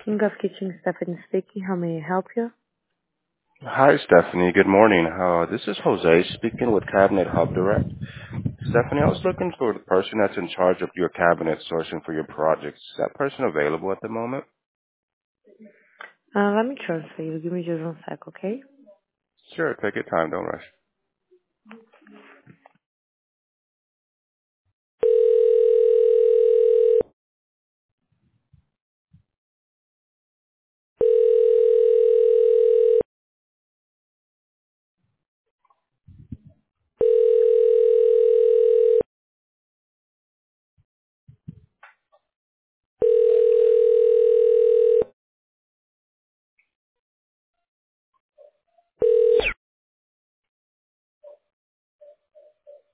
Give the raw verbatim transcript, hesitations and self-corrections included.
King of Kitchen, Stephanie speaking. How may I help you? Hi, Stephanie. Good morning. Uh, this is Jose speaking with Cabinet Hub Direct. Stephanie, I was looking for the person that's in charge of your cabinet sourcing for your projects. Is that person available at the moment? Uh, let me transfer you. Give me just one sec, okay? Sure, take your time. Don't rush.